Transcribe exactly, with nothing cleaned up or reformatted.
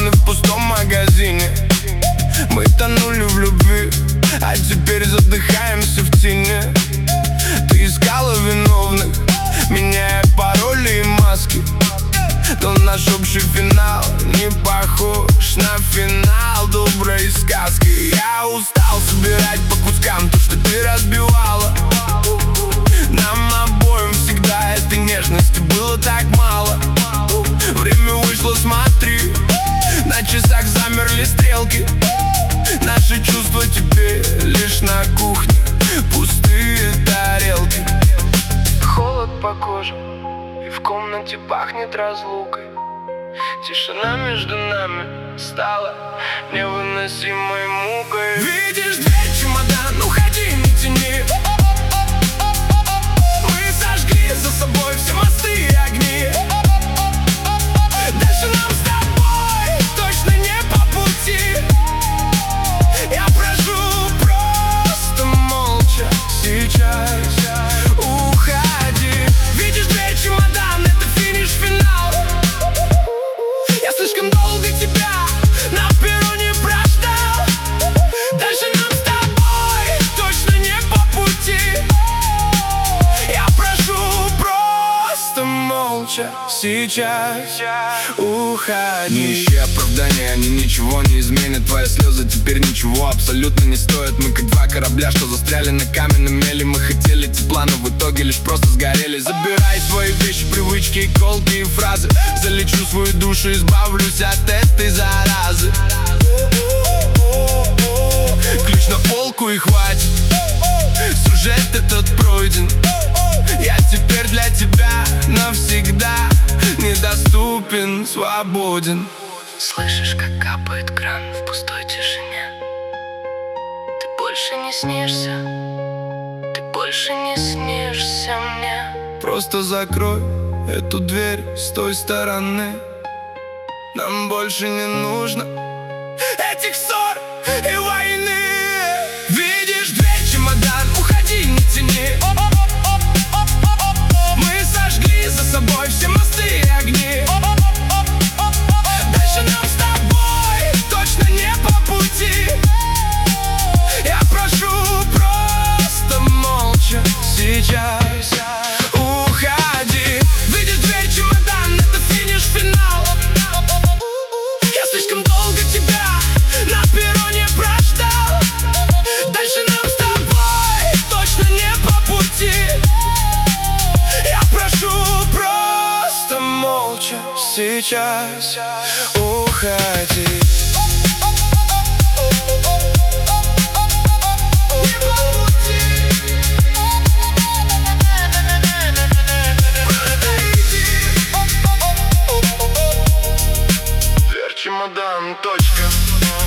миллионы в пустом магазине. Мы тонули в любви, а теперь задыхаемся в тени. Ты искала виновных, меняя пароли и маски, но наш общий финал не похож на финал доброй сказки. Я устал собирать по кускам то, что ты разбивала. Нам обоим всегда этой нежности было так мало. Время вышло, смотри, на часах замерли стрелки. Наши чувства теперь лишь на кухне, пустые тарелки. Холод по коже, и в комнате пахнет разлукой. Тишина между нами стала невыносимой мукой. Видишь дверь, чемодан, уходи, не тяни. Мы сожгли за собой все мосты и огни. Дальше нам с тобой точно не по пути. Я прошу просто молча сейчас уходи. Видишь дверь, чемодан, это финиш, финал. Я слишком долго тебя на перроне прождал. Дальше нам с тобой точно не по пути. Я прошу просто молча сейчас уходи. Нищие оправдания, они ничего не изменят. Твои слезы теперь ничего абсолютно не стоят. Мы как два корабля, что застряли на каменном мели. Мы хотели тепла, но в итоге лишь просто сгорели. Забирай свои вещи, привычки и колкие фразы. Залечу свою душу, избавлюсь от этой заразы. Ключ на полку и хватит. Сюжет этот пройден. Я теперь для тебя навсегда недоступен, свободен. Слышишь, как капает кран в пустой тишине? Ты больше не снишься, ты больше не снишься мне. Просто закрой эту дверь с той стороны. Нам больше не нужно этих ссор и войны. Видишь дверь, чемодан, уходи, не тяни. Мы сожгли за собой все мосты и огни. Дальше нам с тобой точно не по пути. Я прошу просто молча сейчас уходи. Видишь дверь, чемодан, это финиш, финал. Я слишком долго тебя на перроне прождал. Дальше нам с тобой точно не по пути. Я прошу просто молча сейчас уходи. Дверь, чемодан, точка.